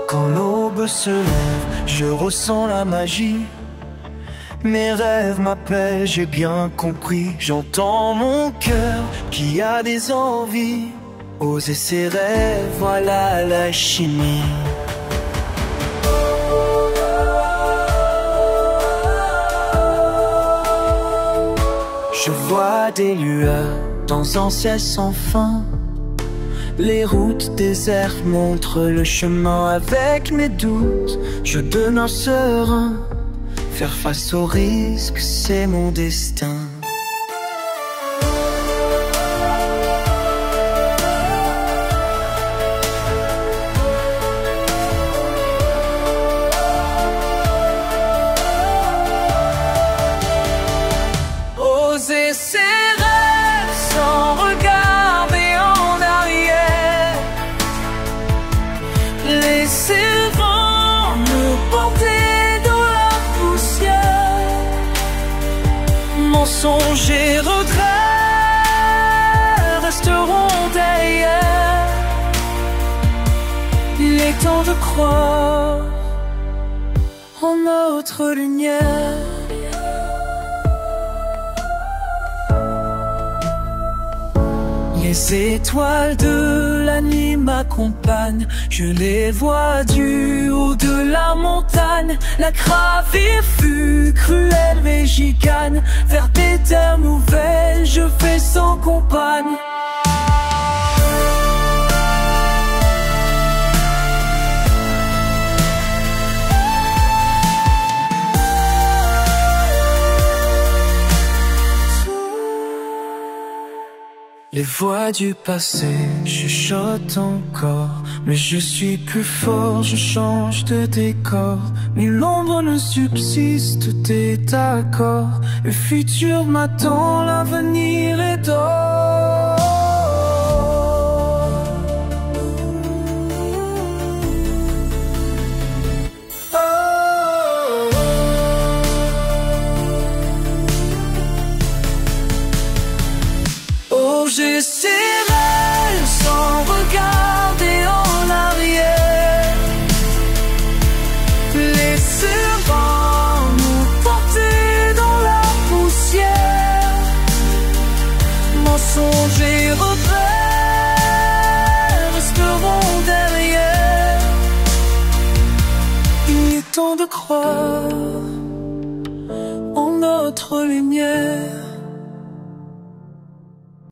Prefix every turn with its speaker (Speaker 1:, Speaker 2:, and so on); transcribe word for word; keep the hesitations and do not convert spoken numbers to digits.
Speaker 1: Quand l'aube se lève, je ressens la magie. Mes rêves m'appellent, j'ai bien compris. J'entends mon cœur qui a des envies. Oser ses rêves, voilà la chimie. Je vois des lueurs dans un ciel sans fin. Les routes désertes montrent le chemin. Avec mes doutes, je demeure serein. Faire face aux risques, c'est mon destin.
Speaker 2: Oser ses rêves sans regarder en arrière. Laisser le vent nous porter dans la poussière. Mensonges et regrets resteront derrière. Il est temps de croire en notre lumière. Les étoiles de la nuit m'accompagnent. Je les vois du haut de la montagne. La gravir fut cruelle mais j'y gagne. Vers des terres nouvelles je fais sans compagne. Les voix du passé chuchotent encore. Mais je suis plus fort, je change de décor. Mais l'ombre ne subsiste, t'es d'accord. Le futur m'attend, l'avenir est d'or. J'ai ses rêves sans regarder en arrière. Laisser le vent nous porter dans la poussière. Mensonges et regrets resteront derrière. Il est temps de croire en notre lumière.